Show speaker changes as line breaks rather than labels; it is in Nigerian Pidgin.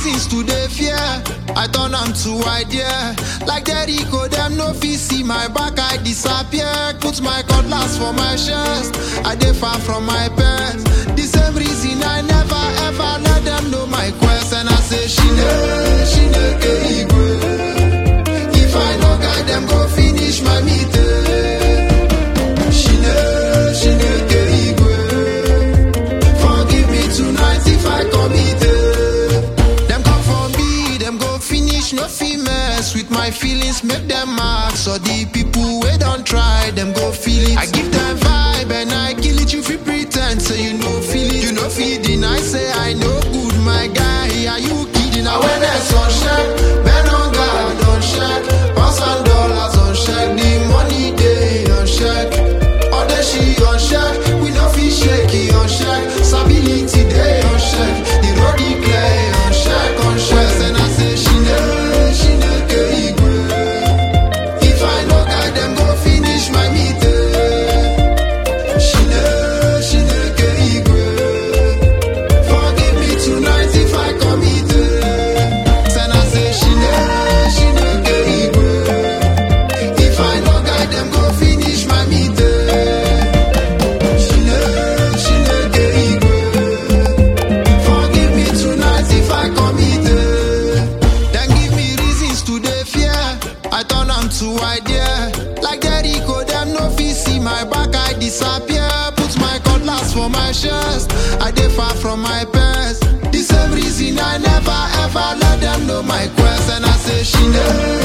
reasons to dey fear. I turn am to idea. Like Jericho, them no fit see my back, I disappear. Put my cutlass for my chest, I dey far from my pets. The same reason I never ever let them know my quest. And I say, Shine Keigwe. If I no guide them, go finish my meeting. Shine Keigwe. Forgive me tonight if I committed. Them come for me, them go finish, no fit mess with my feelings, make them ask. So the people we don't try, them go feel it. I give them vibe and I kill it. You feel pretend, so you know feel it. You know feeding, I say I know good, my guy. Are you kidding? Now when there's on check, men on guard on check, pounds and dollars on check, the money they on check, all the she on check, we no fit shaky on check, stability they on check, the road he clear on check on check. And I say Shine Keigwe. If I no guide them, go finish my meeting. Shine Keigwe. Forgive me tonight if I committed. And I say Shine Keigwe. If I no guide them, go finish my meeting. Shine Keigwe. Forgive me tonight if I committed. Then give me reasons to dey fear. I turn am to idea. Like Jericho, them no fit see my back, I disappear. Put my cutlass for my chest, I dey far from my pets. The same reason I never ever let them know my quest. And I say Shine